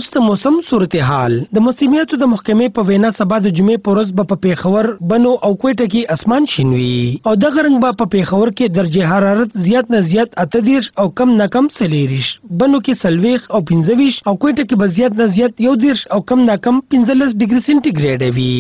اوس د موسم صورتحال. د موسمیاتو د محکمې په وینا سبا د جمعې په ورځ به په پیښور، بنو او کوټه کې اسمان شین وي او دغه رنګ به په پیښور کې درجه حرارت زیات نه زیات 38 او کم نه کم 40، بنو کې 40 او 25 او کوټه کې به زیات نه زیات 11 او کم نه کم 15 ډیګري سنټیګریډ وي.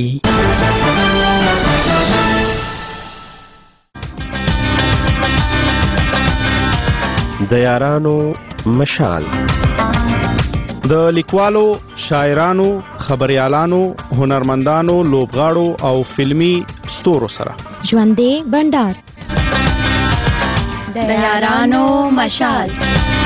د یارانو مشال، د لیکوالو، شاعرانو، خبريالانو، هنرمندانو، لوبغاړو او فلمی ستورو سره ژوندې بندر د یارانو مشال.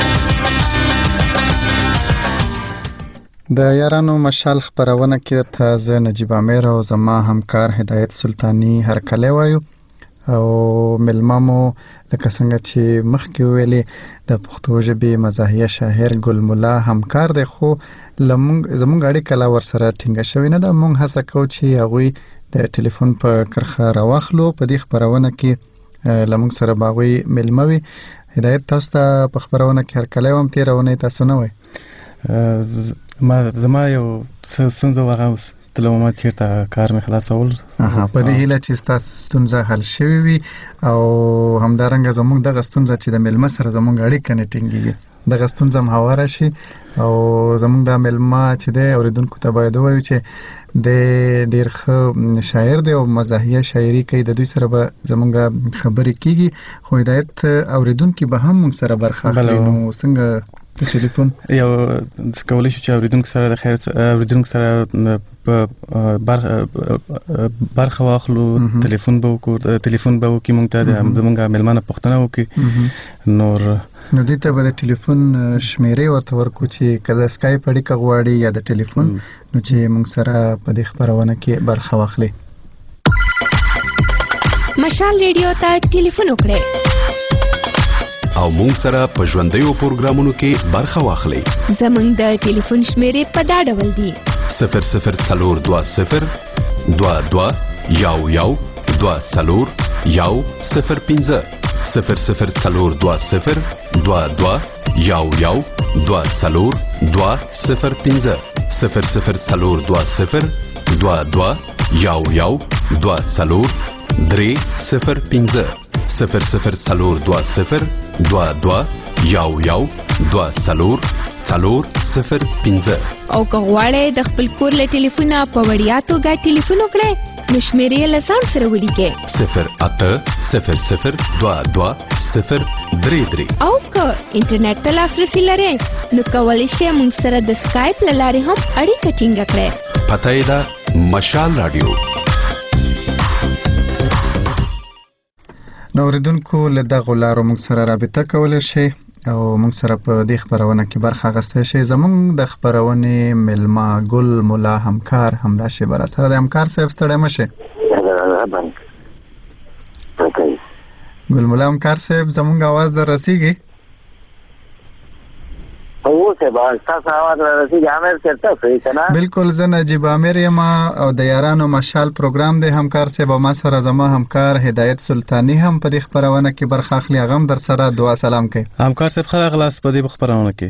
د یارانو مشال خبرونه کې تازه نجیب امیر او زما همکار هدایت سلطانی هرکلی وایو او ملمامو لکه څنګه چې مخکې ویلې د پښتو ژبې مزاحیه شاعر ګل مولا همکار دی، خو زموږ اړیکه لا ورسره ټینګه شوې نه ده. موږ هڅه کوو چې هغوی د ټلیفون په کرښه راواخلو. په دې خبرونه کې له موږ سره به هغوی میلمه وي. هدایت، تاسو ته په خبرونه کې هرکلی وم، تېره اونۍ تاسو نه وئ. زما یو ستونزه وه، تلم ما چېرته کار مې خلاصول. په دې هیله چې ستاسو ستونزه حل شوې وي او همدارنګه زموږ دغه ستونزه چې د میلمه سره زموږ اړیکه نه ټینګېږي، دغه ستونزه هم هواره شي او زموږ دا میلمه چې دی اورېدونکو ته باید ووایو چې د ډېر ښه شاعر دی او مزاحیه شاعري کوي. د دوی سره به زموږ خبرې کېږي، خو هدایت اورېدونکي به هم موږ سره برخه اخلي. نو څنګه په ټلیفون یو کولی شو چې اورېدونکو سره د خیر اورېدونکو سره برخه واخلو، ټلیفون به وکړي، موږ ته زموږ میلمانه پوښتنه وکړي. نو دوی ته به د ټلیفون شمیرې ورته ورکړو چې که د سکایپ اړیکه غواړي یا د ټلیفون، نو چې موږ سره په دې خبرونه کې برخه واخلي. مشال ریډیو ته ټلیفون وکړئ او مونږ سره په ژوندیو پروګرامونو کې برخه واخلئ. زموږ د ټلیفون شمیرې په دا ډول دي: 0040 22 11 24 105 0040 22 11 24 205 0040 22 11 24 305 0040 22 11 24 405. او که غواړئ د خپل کور له ټلیفونه په وړیا توګه ټلیفون وکړئ، نو شمیرې یې له ځان سره ولیکئ: 0800 22 033. او که انټرنیټ ته لاسرسي لرئ، نو کولی شئ موږ سره د سکایپ له لارې هم اړیکه ټینګه کړئ. پته یې ده مشال رادیو. نو اوریدونکو له دغو لارو موږ سره رابطه کولی شئ او موږ سره په دې خبرونه کې برخه اخیستی شئ. زموږ د خبرونې میلمه ګل مولا همکار همدا شیبه را سره دی. همکار صاحب ستړی مه شئ. ګل مولا همکار صاحب زموږ اواز در رسیږي؟ بالکل، زه نجیب امیر یم او د یارانو مشال پروګرام دی. همکار صاحب او ما سره زما همکار هدایت سلطانی هم په دې خبرونه کې برخه اخلي. هغه هم در سره دعا سلام کوي. همکار صاحب ښه راغلاست په دې خبرونه کې.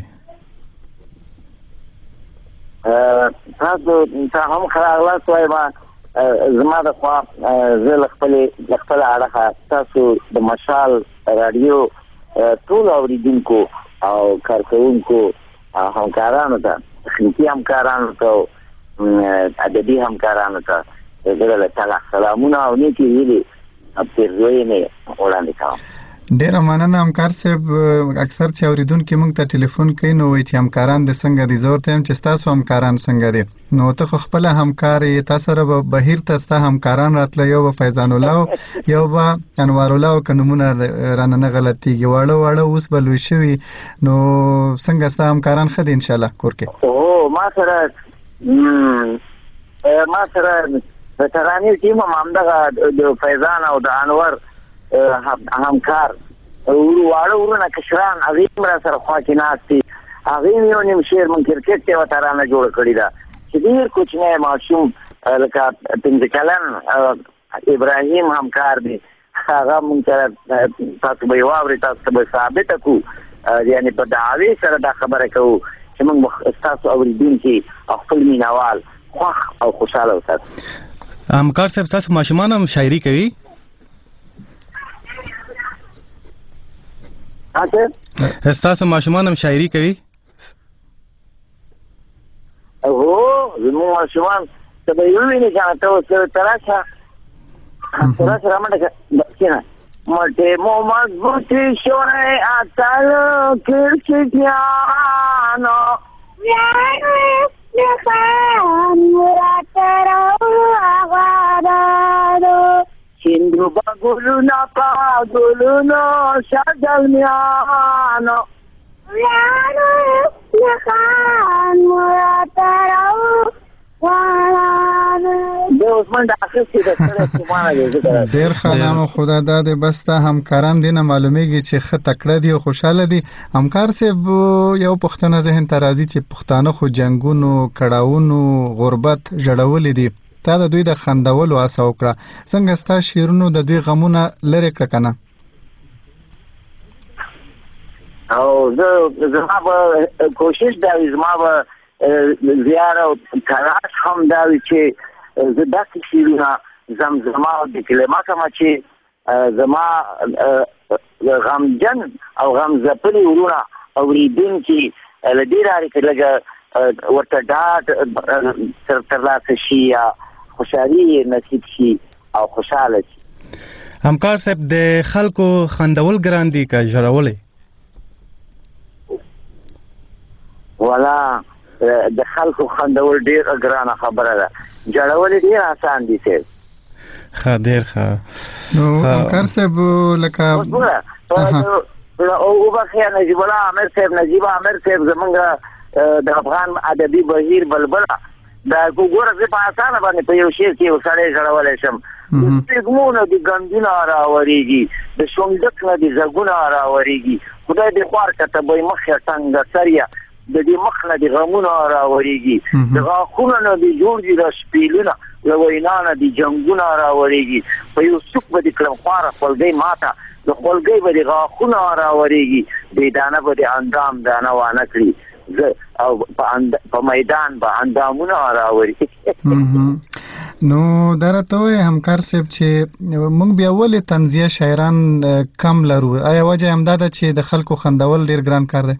تاسو ته هم ښه راغلاست وایم. زما د خوا زه له خپله اړخه تاسو د مشال راډیو ټول اورېدونکو او کارکوونکو همکارانو ته، تخنیکي همکارانو ته، ادبي همکارانو ته زه له تعالی سلامونه او نیکې هیلې پیرزوینې وړاندې کوم. ډیره مننه همکار صاحب. اکثر چې اورېدونکي موږ ته ټلیفون کوي نو وایي چې همکاران دې څنګه دي. زه ورته یم چې ستاسو همکاران څنګه دي. نو ته خو خپله همکار یې، تا سره به بهیر ته ستا همکاران راتله، یو به فیضان الله یو به انوار الله، که نومونه رانه نه غلطېږي، واړه اوس به لوی شوي. نو څنګه ستا همکاران ښه دي انشاءالله کور کې؟ ما سره د ترانې ټیم هم همدغه د فیضان او د انور همکار واړه ورونه کشران، هغوی هم را سره خوا کې ناست دي. هغوی هم یو نیم شعر من کرکټ ته یوه ترانه جوړه کړې ده چې ډېر کوچنی ماشوم لکه 15 کلن ابراهیم همکار دی. هغه مونږ سره تاسو به یې واورئ، تاسو ته به ثابته کړو، یعنې په دعوې سره دا خبره کوو چې موږ تاسو اوریدونکي او خپل مینوال خوښ او خوشاله وساتو. همکار صاحب تاسو ماشومان هم شاعري کوي؟ تاسو ماشومان هم شاعري کوي؟ هو زموږ ماشومان ته به یې ووینې که نه ته اوس تراشه رامنډه کښېنه مټې مو مضبوطې شوی اتل کرکټیانو سیندو به ګلونه په ګلونو شګلمیانو ډیر خانانو خدا داده بس ته همکاران دینه معلومیږي چې ښه تکړه دي او خوشاله دي. همکار صاحب یو پښتنه ذهن ته راځي چې پښتانه خو جنگونو کړاوونو غربت جړولې دي، تا د دوی د خندولو هڅه وکړه، څنګه ستا شعرونو د دوی غمونه لرې کړه کنه؟ او زما به کوشش دا وي، زما به زیار او تلاش هم دا وي چې زه داسې شعرونه زمزمه او د کلمه کړم چې زما غمجن او غمځپلي وروڼه اورېدونکي له دې لارې که لږه ورته ډاډ ترلاسه شي یا خوشحالي نصیب شي او خوشحاله شي. همکار صاحب د خلکو خندول ګران دي که ژړولی؟ والا د خلکو خندول ډیر ګرانه خبره ده، جړول ډیر آسان دي صاحب. ښه ډیر ښه. نو همکار صاحب لکه او وبخیا نجیب الله عامر صاحب زمونږ د افغان ادبي بهیر بلبله دا ګوره زه په اسانه باندې په یو شعر کې یو سړی ژړولی شم. د سپېږمونه د ګندونه راورېږي، د شونډک نه د زګونه راورېږي، خدای دې خوار کته به یې مخې ټنګه سریه د دې مخ نه د غمونه راورېږي، د غاښونه نه د جوړ دي د شپېلونه، له وینا نه د جنګونه راورېږي، په یو څوک به د کړم خواره خولګۍ ماته د خولګۍ به د غاښونه راورېږي، بې دانه به د اندام دانه وانه کړي او په میدان به اندامونه راورېږي. نو دا راته وایي همکار صاحب چې موږ بیا ولې طنزیه شاعران کم لرو؟ آیا وجه همدا ده چې د خلکو خندول ډېر ګران کار دی؟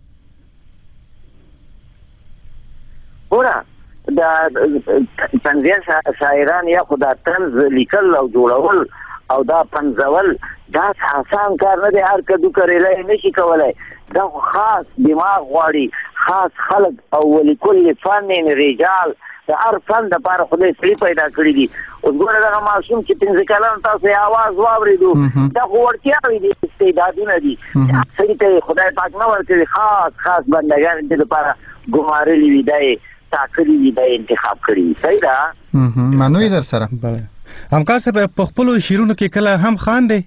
ګوره دا طنزیه شاعران یا خو دا طنز لیکل او جوړول او دا پنځول دا آسان کار نه دی، هر کدو کریلی نشي کولی، دا خاص دماغ غواړي، خاص خلق او ولکل فن رجال د هر فن دپاره خدای سړي پیدا کړي دي. اوس ګوره دغه ماشوم چې 15 کلن تاسو یې اواز واورېدو دا خو وړتیاوې دي، استعدادونه دي، سړي ته یې خدای پاک نه ورکړي، خاص بندګان دې لپاره ګمارلي وي، دا یې ټاکلي وي، دا یې انتخاب کړي وي. صحیح ده؟ منوي در سره. همکار صاحب په خپلو شعرونو کې کله هم خاندئ؟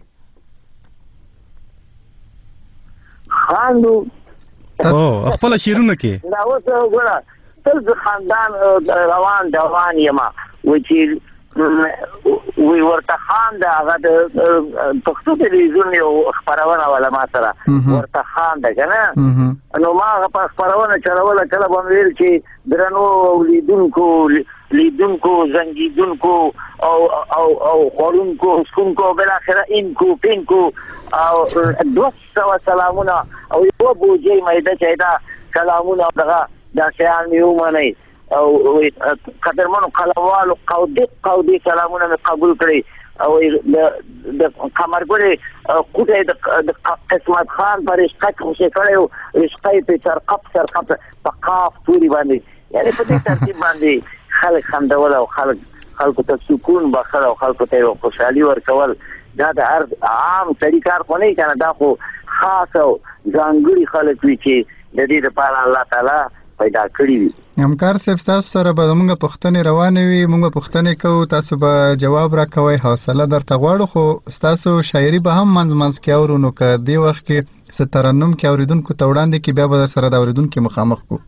خاندو خپل شعرونو کې دا اوس ګوره تل د خاندان روان یم وایي چې وی ورته خان ده هغه د پښتو تلویزیون یو خپرونه ولا ما سره ورته خان ده که نه، نو ما هغه په خپرونه چلوله، کله به مې ویل چې درنو لیدونکو زنګیدونکو او خوړونکو څکونکو بالاخره اینکو پینکو او 200 سلامونه او یوه بوجۍ میده چې دا سلامونه او دغه دا شیان مې ومنئ او قدرمنو قلموالو قودي سلامونه مې قبول کړئ او د قمرګلې قوټه د قسمت خان پر رشقه خوشې کړی و، رشقه یې په سرقب په قاف توري باندې، یعنې په دې ترتیب باندې خلک خندول او خلکو ته سکون بخښل او خلکو ته یو خوشحالي ورکول، دا د هر عام سړي کار خو نه وي که نه، دا خو خاص او ځانګړي خلک وي چې د دې دپاره الله تعالی پیدا کړي وي. همکار صاحب ستاسو سره به زموږ پوښتنې روانې وي، موږ به پوښتنې کوو، تاسو به جواب راکوئ، حوصله درته غواړو، خو ستاسو شاعري به هم منځ کې اورو، نو که دې وخت کې څه ترنم کې اورېدونکو ته وړاندې کړي بیا به درسره د اورېدونکي مخامخ کړو.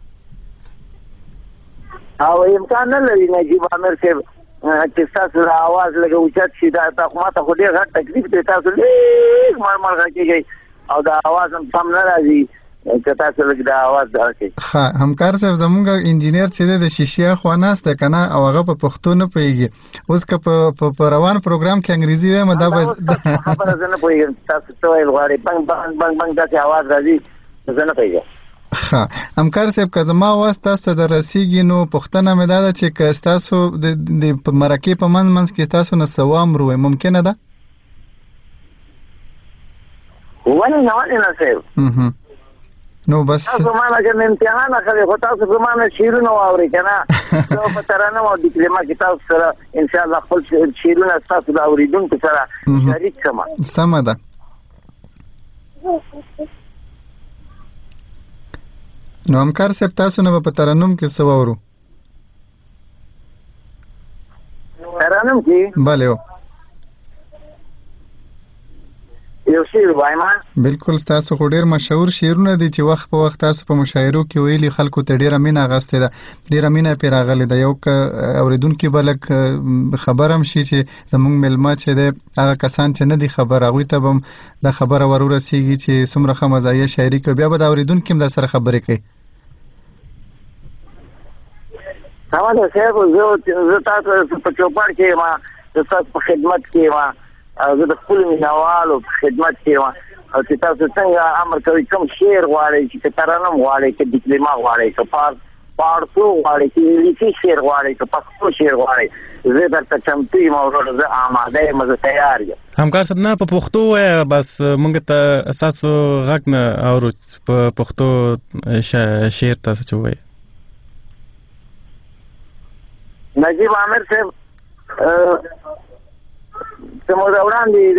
او امکان نه لري نجیب عامر صاحب چې ستاسو د اواز لږه اوچت شي، دا ما ته خو ډېر غټ تکلیف دی، تاسو لږ مرمر غږېږئ او د اواز هم سم نه راځي، کتا څه لګ دا आवाज درکې. ها همکار صاحب زمونږ انجینیر چې د شیشیا خواناسته کنه او هغه په پښتو نه پیږي. اوس که په روان پروګرام کې انګریزي وایم دا به خبره زنه پیږم. تاسو ته ویل غواړي بنګ بنګ بنګ بنګ دا आवाज راځي زنه پیږم. ها همکار صاحب که زما واست تاسو د رسیږي نو پښتنه مې دا ده چې که تاسو د مرکې په منځ کې تاسو نه سوام روي ممکنه ده؟ ولې نه صاحب نو بس تاسو ما نه کوم امتحان اخلي خو تاسو په معنا شیرونه واوري کنه نو په ترانه او د کلمه کې تاسو سره ان شاء الله خپل شیرونه تاسو دا اوریدونکو سره شریک کما سم ده. نو همکار صاحب تاسو نه په ترانم کې څه واورو؟ ترانم کې bale یو شعر وایم. بالکل تاسو خو ډیر مشهور شعرونه دي چې وخت په وخت تاسو په مشاعرو کې ویلي خلکو ته ډیره مینه غسته ده ډیره مینه پیراغلی ده. یو اوریدونکو بلک خبرم شي چې زمونږ ملما چې ده هغه کسان چې نه دي خبر هغه ته هم د خبره ورورسیږي چې څومره مزایه شاعري کوي بیا به د اوریدونکو هم در سره خبرې کوي. سامان صاحب زه تاسو په چوپړ کې ما تاسو په خدمت کې ما زه د خپل مینوالو په خدمت کې ما او چې تاسو څنګه امر کوي کوم شعر غواړئ چې ترانم غواړئ چې د کلمه غواړئ چې پارسو غواړئ چې انګلیسي شعر غواړئ چې پښتو شعر غواړئ زه درته چمتو یم او زه آماده یم زه تیار یم. همکار صاحب نه په پښتو وایه بس موږ ته ستاسو غږ نه اورو په پښتو شعر تاسو چې وایي. نجیب عامر صاحب سمو دا وړاندې د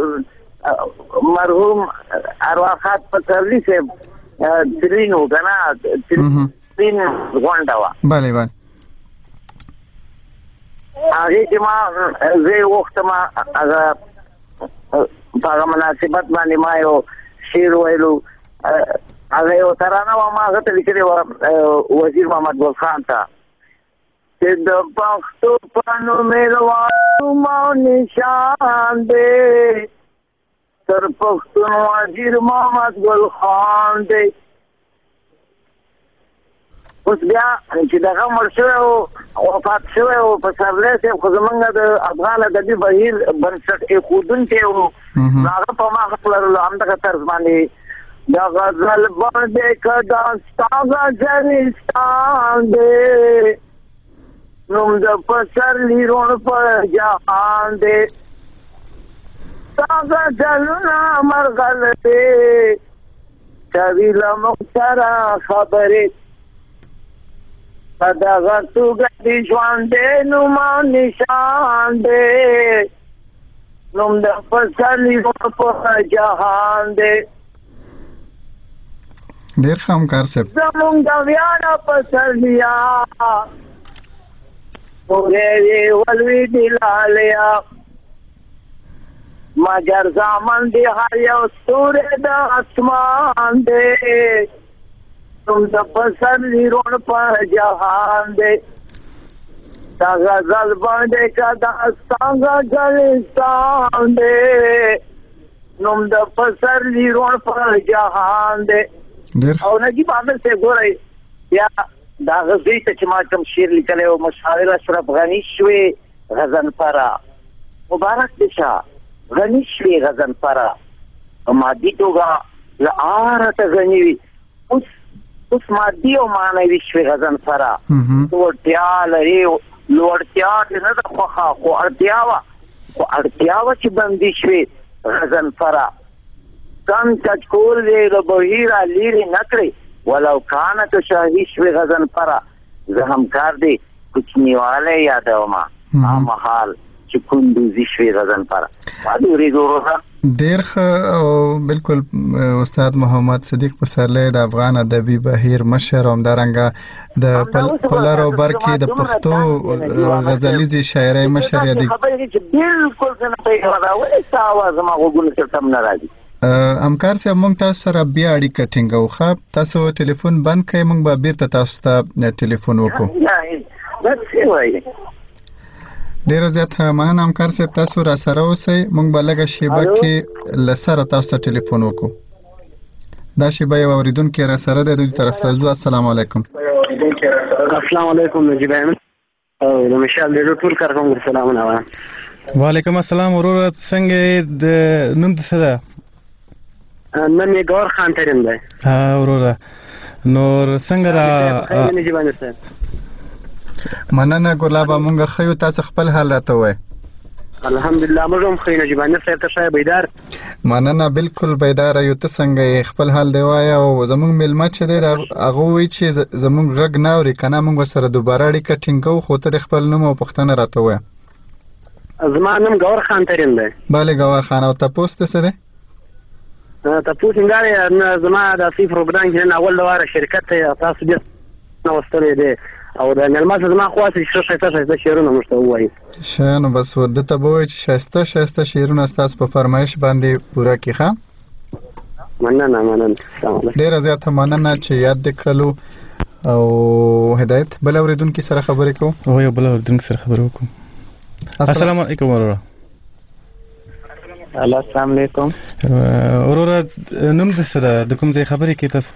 مرحوم ارواحات پسرلی صاحب ترین و کنه ترین غونډه وه بله بله هغې کې ما زه وخت ما هغه په هغه مناسبت باندې ما یو شعر ویلو هغه یو ترانه وه ما هغه ته لیکلې وه وزیر محمد ګل خان ته چې د پښتو په نوم مو نشان دی تر پښتون وزیر محمد ګل خان دی. اوس بیا چې دغه مړ شوی او وفات شوی او پسرلی صاحب خو زمونږ د افغان ادبي بهیر بنسټ ایښودونکی و هغه په ما حق لرلو همدغه طرز باندې د غزل باندې که داستا غزلستان دی نوم د پسرلی روڼ په جهان دی ستا غزلونه مرغلرې کوي له موږ سره خبرې په دغه توګه د ژوند دی نوم او نشان دی نوم د پسرلی روڼ په جهان دی. ډېر ښه همکار صاحب زمونږ د ویاړه پسرلیا پورې ولوي دی لالیا مگر زمان دی هر یو ستوری د اسمان دی نوم د پسرلی روڼ په جهان دی دا غزل باندې که داستا غزلستان دی نوم د پسرلی روڼ په جهان دی. او نجیب عامر صاحب ګورئ یا دا غزوی ته چې ما کوم شعر لیکلی و مشاعر اشرف غني شوې غضنفره مبارک دې شه غني شوې غضنفره په مادي توګه له آرته غني وي اوس مادي او معنوي شوې غضنفره وړتیا لري لوړتیا دې نه ده خوښه خو اړتیا وه چې بندي شوې غضنفره کم چچکول دی د بهیره لیرې نه کړې ولو کانه که شاهي شوې غضنفره زه همکار دی کوچنیوالی یادومه مهال چې کندوزي شوې غضنفره باید اورېدو وروره. ډېر ښه او بالکل استاد محمد صدیق پسرلی د افغان ادبي بهیر مشر او همدارنګه د پلار او بر کې د پښتو غزلیزې شاعرۍ مشر یادي خبرې چې بالکل زه نه پوهېږم دا ولې ستا اواز زما غوږونو ته سم نه راځي. همکار صاحب موږ تاسو سره بیا اړیکه ټینګو ښه تاسو ټلیفون بند کړئ موږ به بیرته تاسو ته ټلیفون وکړو. ډېره زیاته مننه همکار صاحب تاسو راسره اوسئ موږ به لږه شیبه کې له سره تاسو ته ټلیفون وکړو. دا شیبه یو اوریدونکي را سره دی، دوی طرف ته ځو. السلام علیکم. السلام علیکم نجیب احمد او د مشال د ټول کارکونکو سلامونه وایم. وعلیکم السلام وروره، څنګه د نوم څه ده؟ نن یې ګور خان ترین دی. ها وروره، نور څنګه دا نجیب احمد صاحب؟ مننه ګلابه، مونږ خیو، تاسو خپل حال راته وایئ. الحمدلله موږ هم خو نجیب احمد صاحب ته ښه بیدار. مننه، بالکل بیدار یو. ته څنګه یې؟ خپل حال دی وایه. او زمونږ میلمه چې دی هغه وایي چې زمونږ غږ نه اوري، که نه موږ سره دوباره اړیکه ټینګوو، خو ته د خپل نوم او پوښتنه راته وایه. زما نوم ګور خان ترین دی. بله ګور خان، او تپوس ته څه دی؟ تپوس همدا دی، زما د اصلي پروګرام کې نن اول دواره شرکت ته تاسو بیا نوستلی دی او د میلمه څخه زما خواست چې ښایسته شعرونه موږ ته ووایي. ښه، نو بس ده ته به ووایي چې ښایسته شعرونه ستاسو په فرمایش باندې پوره کړي. ښه، مننه. ډېره زیاته مننه چې یاد دې کړلو. او هدایت، بل اورېدونکي سره خبرې کوو. او یو بل اورېدونکي سره خبرې وکړو. السلام علیکم وروره. السلام علیکم وروره، نوم دې څه ده؟ د کوم ځای خبرې کوي تاسو؟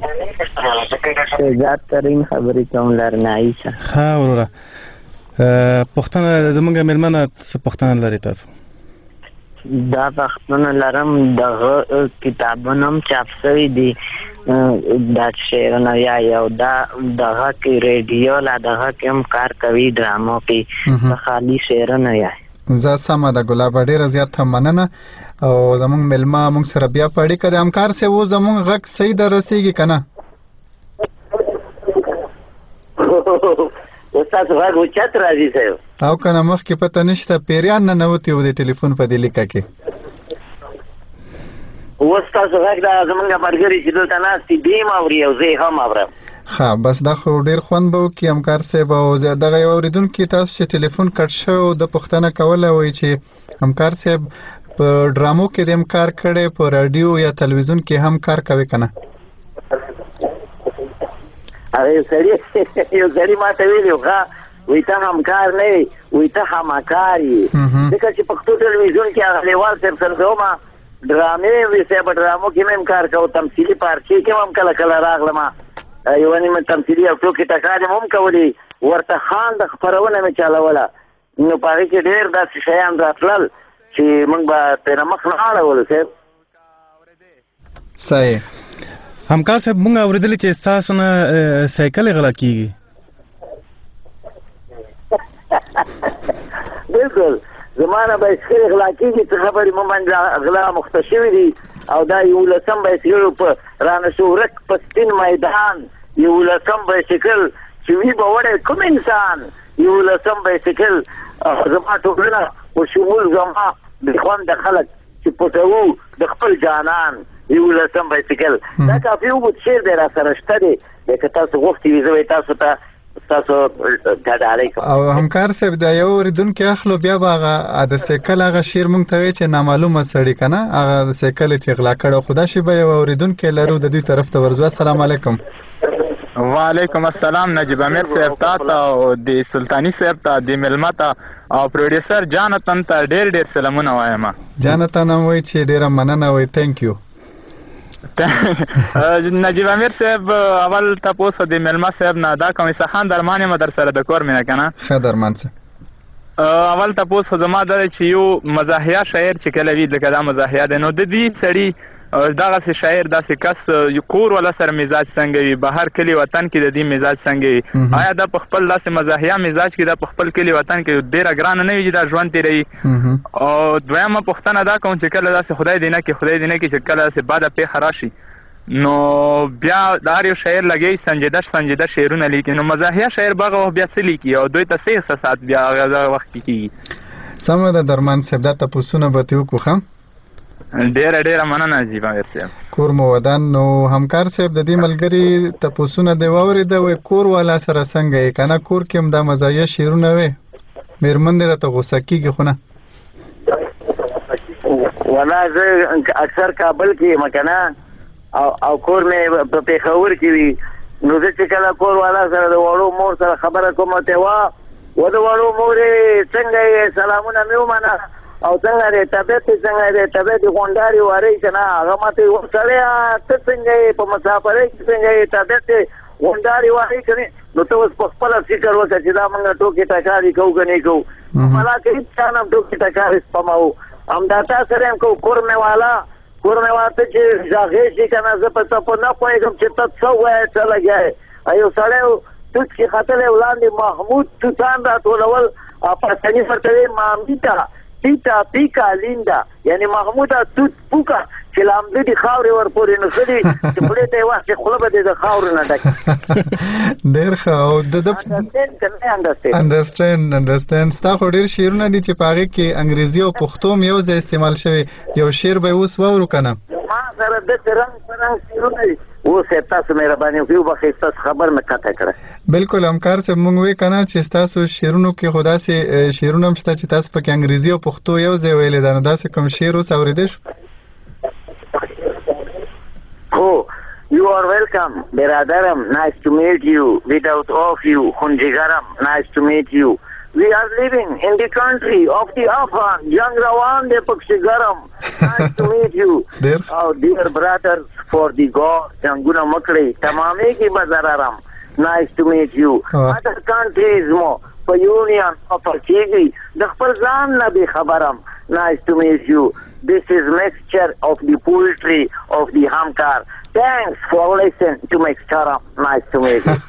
شهزاد ترین خبرې کوم لرنایي څخه. ها وروره، پوښتنه زموږ میلمه نه څه پوښتنه لري تاسو؟ دا پوښتنه لرم، دغه کتابونه هم چاپ شوي دي دا شعرونه یا دا دغه کې ریډیو لا دغه کې هم کار کوي، ډرامو کې خالي شعرونه یا زه سمه ده ګلابه، ډېره زیاته مننه. او زمونږ میلمه موږ سره بیا په اړیکه دی. همکار صاحب، و زمونږ غږ صحیح در رسېږي که نه؟ ستاسو غږ اوچت راځي صاحب. او که نه مخکې پته نشته پیریان ننوتي و د ټلیفون په دې لیکه کې. اوس ستاسو غږ دا زمونږ ملګري چې دلته ناست دي دوی هم اوري او زه یې هم اورم. ښه، بس دا خو ډېر خوند به وکړي همکار صاحب. او دغه یو اورېدونکي تاسو چې ټلیفون کټ شوی د پوښتنه کوله، وایي چې همکار صاحب په ډرامو کې دې هم کار کړی، په راډیو یا تلویزیون کې هم کار کوي که نه؟ یو سړي ما ته ویلي ښه، وایي ته همکار نه یې، وایي ته همکار یې. ځکه چې پښتو ټلویزیون کې هغه لیوال صاحب سره کومه ډرامې وي صاحب، ډرامو کې مې هم کار کوو، تمثیلي پارچې کې هم کله کله راغلم، یوه نیمه تمثیلي او ټوکې ټکالې مې هم کولې، ورته خان د خپرونه مې چلوله. نو په هغې کې ډېر داسې شیان راتلل چې موږ به ترې مخ نه اړولو صاحب. صحیح. همکار صاحب، موږ اورېدلي چې ستاسو نه سایکل غلا کېږي. بلکل، زما نه بایسکل غلا کېږي، څه خبرې مو باندې غلا مخته شوي دي. او دا 11 بایسکل په رانه شورک په سپین میدان 11 بایسکل چې وي به وړی کوم انسان 11 بایسکل زما ټولنه په شمول زما د خوند د خلک چې پټوو د خپل جانان 11 بایسکل. دا کافي اوږد شعر دی را سره شته دی، که تاسو غوښتي وي زه به تاسو ته تاسو ډاډه کوم. او همکار صاحب، دا یو اورېدونکی اخلو، بیا به هغه د سایکل هغه شعر موږ ته وایي چې نامعلومه سړي که نه، هغه د سایکل چې غلا کړی. خو دا شی به یو اورېدونکی لرو، د دوی طرف ته ورځو. السلام علیکم. وعلیکم السلام نجیب امیر صاحب ته او د سلطانی صاحب ته، د میلمه ته او پروډیوسر جانتن ته ډېر سلامونه وایم. جانتن هم وایي چې ډېره مننه، وایي تھینک یو. نجیب امیر صاحب، اول تاسو د میلمه صاحب نه دا کوم څه درمان یم در سره د کور مینه کنه؟ ښه درمان څه اول تاسو زما د چې یو مزاحیه شاعر چې کله وی لکه دا مزاحیه ده، نو د دې سړي دغه شاعر داسې کس کور ولا سره مزاج څنګه وي، بهر کلی وطن کې د دې مزاج څنګه وي، آیا دا په خپل داسې مزاحیه مزاج کې دا په خپل کلی وطن کې ډېره ګرانه نه وي چې دا ژوند تېروي؟ او دویمه پوښتنه دا کوم چې کله داسې خدای دې نه کړي چې کله داسې بده پیښه راشي نو بیا د هر یو شاعر لګي سنجیده شعرونه لیکي، نو مزاحیه شاعر بغه بیا څه لیکي او دوی ته څه احساسات بیا هغه وخت کې کیږي؟ سمه ده درمان صاحب، دا تاسو به ته وکړم. ډېره مننه جی باندې صاحب. کور مو ودان. نو همکار صاحب، د دې ملګری تاسو نه دی واورید وای کور والا سره څنګه یې کنه؟ کور کې هم د مزاحیه شعرونه وي، میرمن دې ته غوسه کیږي خو نه؟ ولا زه اکثر کابل کې مکنه او کور مې په پیښور کې وي، نو زه چې کله کور والا سره د وړو مور سره خبره کوم ته و د وړو مورې څنګه یې سلامونه مې ومنه، او څنګه دې طبيعت څنګه دې طبيعت غونډاري واره کنه هغه ماته وسړیا ته څنګه په مسافرۍ کې څنګه طبيعت غونډاري واره کنه نو ته اوس په خپل فکر وکړه چې دا موږ ټوکی ټکاري کوو کني کوو مالا کې څنګه ټوکی ټکاري سپماو ام دا تاسو رم کو کورمه والا ته چې ځاګه شي کنه زه په تاسو نه پوهیږم چې تاسو څه وایي څه لګای ایو سړیو توت کې خاطر وړاندې محمود توتان را ټولول پاکستاني فرتوي مامدیتا پیتا پیکا لیندا یعنی محمود توت پوکا چې لامدې د خاورې ورپورې نه سړي چې په دې وخت کې خپل به د خاورې نه ډک ډېر ښه او د انډرستاند ستا خو ډېر شعرونه دي چې په هغې کې انګریزي او پښتو یو ځای استعمال شوی یو شعر به اوس واورو که نه ما سره داسې رنګ شعرونه دي اوس تاسو مهرباني وکړئ وبخښئ ستاسو خبر مې قطع کړه بالکل همکار صاحب موږ وایو که نه چې ستاسو شعرونو کې خو داسې شعرونه هم شته چې تاسو پکې انګریزي او پښتو یو ځای ویلی ده نو داسې کوم شعر اوس اورېدی شو Oh, you are welcome, Beradaram. Nice to meet you. Without of you, Khunjigaram. Nice to meet you. We are living in the country of the Afghan. Young Rawan de Pakshigaram. Nice to meet you. Our dear brothers for the God. Janguna Makri. Tamame ki Bazararam. Nice to meet you. Other countries mo. For union of Chigi. The Khpalzan Nabi Khabaram. Nice to meet you. This is mixture of the poetry of the Hamkar. Thanks for listening to Mixtaram. Nice to meet you.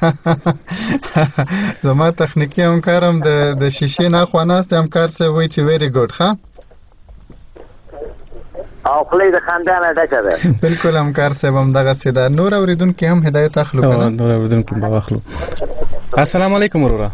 زما تخنیکی همکارم د شیشې نه خوا ناست همکار صاحب وایي چې ویری ګوډ ښه او خولۍ د خندانه ډکه ده بالکل همکار صاحب همدغسې ده نور اورېدونکي هم هدایت اخلو که نه نور اورېدونکي به واخلو السلام علیکم وروره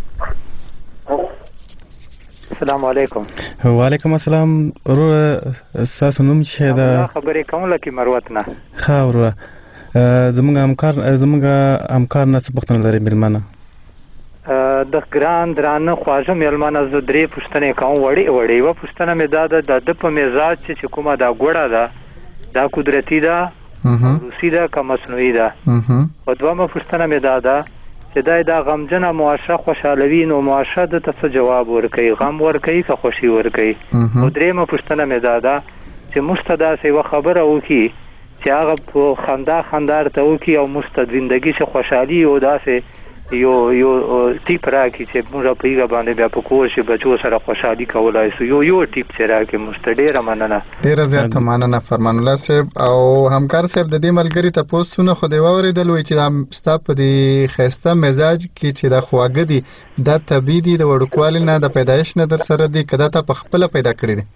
السلام علیکم وعلیکم السلام وروره ستاسو نوم چې ده خبرې کوم لکه مروت نه ښه وروره زموږ همکار نه څه پوښتنه لري مېلمانه د ګران درانه خواږه مېلمانه زه درې پوښتنې کوم وړې یوه پوښتنه مې دا ده د ده په مزاج چې کومه دا ګوړه ده دا قدرتي ده روسي ده که مصنوعي ده او دویمه پوښتنه مې دا ده چې دا غمجنه معاشره خوشحالوي نو معاشره ده ته څه جواب ورکوي غم ورکوي که خوښي ورکوي او دریمه پوښتنه مې دا ده چې موږ ته داسې یوه خبره وکړي چې هغه په خندا ورته وکړي او موږ ته زندګي چې خوشحالي او داسې یو ټیپ راکړي چې موږ په هغه باندې بیا په کور شي بچو سره خوشحالي کولی شو یو ټیپ چې راکړي موږ ته ډېره مننه ډېره زیاته مننه فرمان الله صاحب او همکار صاحب د دې ملګري تپوسونه خو دې واورېدل وایي چې دا ستا په دې ښایسته مزاج کې چې دا خواږه دي دا طبیعي دي د وړوکوالي نه د پیدایش نه در سره دي که دا تا په خپله پیدا کړي دي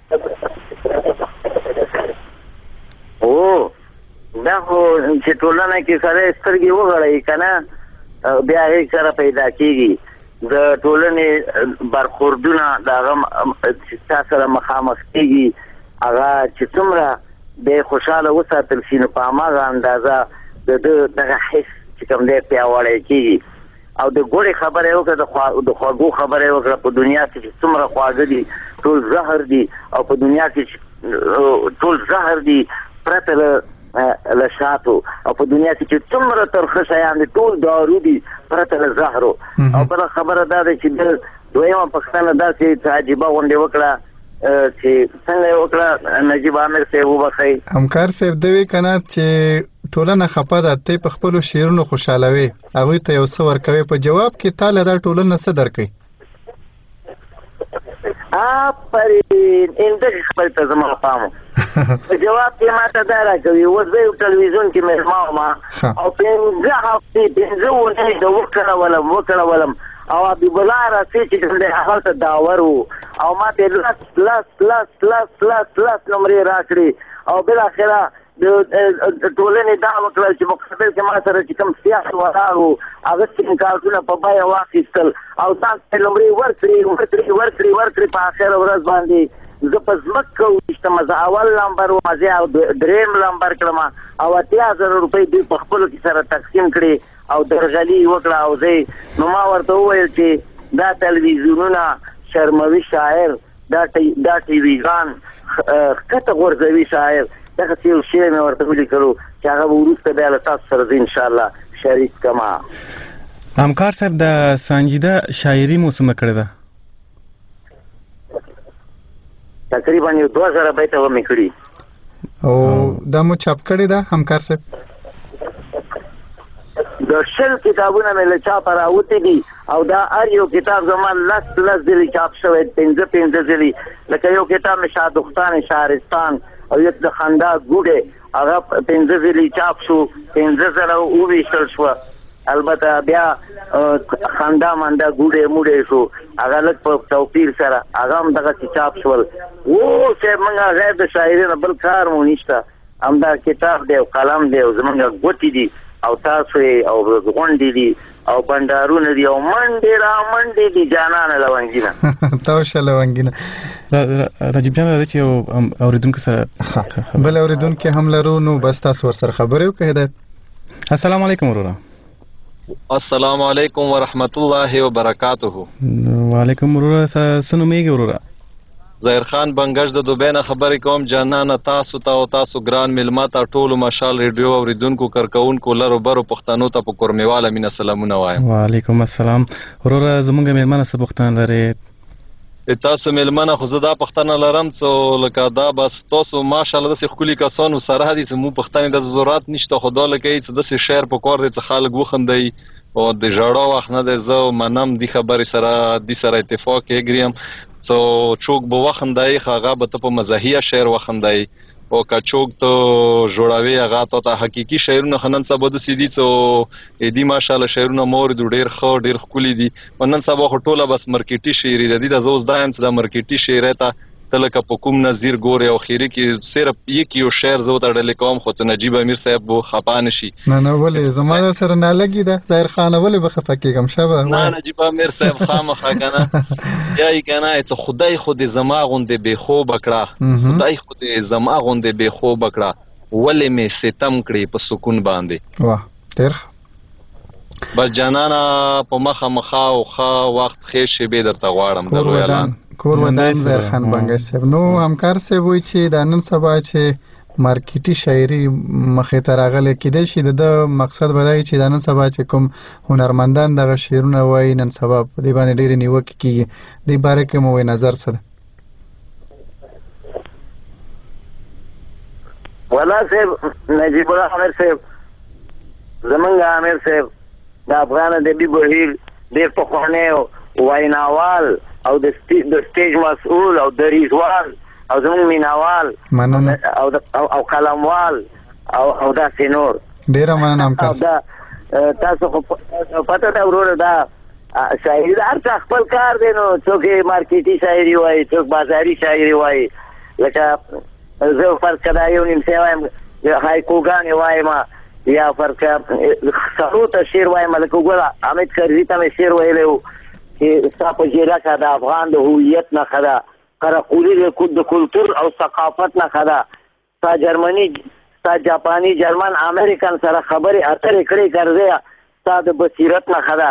دا خو چې ټولنه کې سره سترګې وغړوي که نه بیا هغې سره پیدا کېږي د ټولنې برخوردونه د هغه چې تا سره مخامخ کېږي هغه چې څومره دی خوشحاله وساتل شي نو په هماغه اندازه د ده دغه حس چې کوم دی پیاوړی کېږي او د ګوړې خبره یې وکړه د خوږو خبره یې وکړه په دنیا کې چې څومره خواږه دي ټول زهر دي او په دنیا کې ټول زهر دي پرته له شاتو او په دنیا کې چې څومره ترخه شیان دي ټول دارو دي پرته له زهرو او بله خبره دا ده چې د دویمه پښتنه داسې عجیبه غونډې وکړه چې څنګه یې وکړه نجیب عامر صاحب وبخئ همکار صاحب ده وی که نه چې ټولنه خفه ده ته په خپلو شعرونو خوشحالوي هغوی ته یو څه ورکوي په جواب کې تا له دا ټولنه څه درکوي آفرین دغې خبرې ته زما پام په جواب کې ما ته دا راکوي اوس زه یو ټلویزیون کې مېلمه وم او 5 هفتې 5 اونۍ د وکړولم او حبیب الله راسي چې کوم دی هغلته داور و او ما ته لس نمرې راکړي او بالاخره د ټولنې دا وکړل چې مقابل کې ما سره چې کوم سیاست ولاړ و هغه سیم کارتونه په بیه واخیستل او ځان ته نمرې ورکړي په اخره ورځ باندې زه په ځمکه وویشتم زه اول نمبر وم زه او درېیم نمبر کړم او 80,000 روپۍ دوی په خپلو کې سره تقسیم کړي او درغلي وکړه او زه نو ما ورته وویل چې دا تلویزیونونه شرموي شاعر دا ټي ویګان ښکته غورځوي شاعر دغسې یو شعر مې ورته ولیکلو چې هغه به وروسته بیا له تاسو سره زه انشاءالله شریک کړم همکار صاحب د سانجیده شاعري مو څومره کړې ده تقریبا یو 2000 بیته و مې کړي او دا مو چاپ کړی دا همکار صاحب د شل کتابونه مې له چاپه راوتي دي او دا هر یو کتاب زما لس ځلې چاپ شوی 15 ځلې لکه یو کتاب مې شادوختان شهرستان او یو د خندا ګوډې هغه 15 ځلې چاپ شو 15 ځله وویشتل شو البته بیا خندا مندا ګوډې موډې شو هغه لږ په توپیر سره هغه هم دغه چاپ شول چې موږ غیر د شاعرۍ نه بل کار مو نشته همدا کتاب دی او قلم دی او زموږ ګوتې دي او تاسو او غونډې دي او بندارونه دي او منډې دي جانانه لونګینه تاسو لونګینه راجیب جان راځي چې اوریدونکو سره بل اوریدونکو هم لرو نو بس تاسو ورسره خبرې وکړئ هدایت السلام علیکم ورورا السلام علیکم ورحمت الله وبرکاته وعلیکم ورورا سنومیږي ورورا ظاهر خان بنگش د دوبۍ نه خبرې کوم جانانه تاسو ته او تاسو ګران ملما ته ټولو مشال ریډیو اوریدونکو کارکونکو لرو برو پښتنو ته په کورمیواله مینه سلامونه وایم وعلیکم السلام ورورا زمونږ ملمانه څه پوښتنه لري تاسو ملمنه خو زه دا پښتنه لرم څو لکه دا بس تاسو ماشاءالله داسې ښکلي کسانو سره دي چې مو پښتنې د ضرورت نشته خو دا لکه چې داسې شعر په کار دی چې خلک وخندي او د ژړا وخت نه دی زه منم دې خبرې سره دې سره اتفاق اګریم څو چوک به وخندای هغه به ته په مزاحیه شعر وخندای او که چوک ته جوړاوي هغه ته حقيقي شعرونه خنن سبا د سیدي څو دې ماشاءالله شعرونه مورد ډېر خو ډېر خولي دي ونن سبا خټوله بس مارکیټي شعر دي د زوز دایم چې د مارکیټي شعر ته تلکه په کوم نظیر ګوري او خيري کې صرف یو شعر زو ته ډلې کوم خو نجیب امیر صاحب بو خپان شي نه ولې زماده سره نه لګي دا ظاهر خان ولې بخفه کېږم شبه نه نجیب امیر صاحب خامخا کنه یای کنه چې خدای خود زما غوندې به خو بکړه خدای خود زما غوندې به خو بکړه ولې مې ستم کړې په سکون باندې واه ډېر بس جانانا په مخه او ښه وخت خیر شي به درته غواړم درو اعلان کور ودان ظاهر خان بنگش صاحب نو همکار صاحب وی چې د نن سبا چې مارکیټي شاعري مخې ته راغله کېدای شي د مقصد بدای چې د نن سبا چې کوم هنرمندان دغه شعرونه وایي نن سبا په دې باندې ډېر نیوکه کیږي دې باره کې مو نظر څه ولا صاحب نجیب الله امیر صاحب زمونږ امیر صاحب د افغان ادبي بهیر ډېر پخوانی ویناوال او د سټیج مسؤل او د ریزوال او زمونږ میناوال او قلموال او دا سينور ډېر مننه همکار تاسو پته دا وروره دا شاعري د هر څه خپل کار دی نو څوک مارکیټي شاعري وایي څوک بازاري شاعري وایي لکه زه فرض کړه یو نیم څه وایم هایکوګانې وایم یا فرض کړه سروته شعر وایم لکه وګوره حامد کرزي ته مې شعر ویلی و چې ستا په جیره کې د افغان د هویت نښه ده قرقولي د کلتور او ثقافت نښه ده ستا جرمني ستا جاپاني جرمن امریکن سره خبرې اترې کړې کرځې ستا د بصیرت نښه ده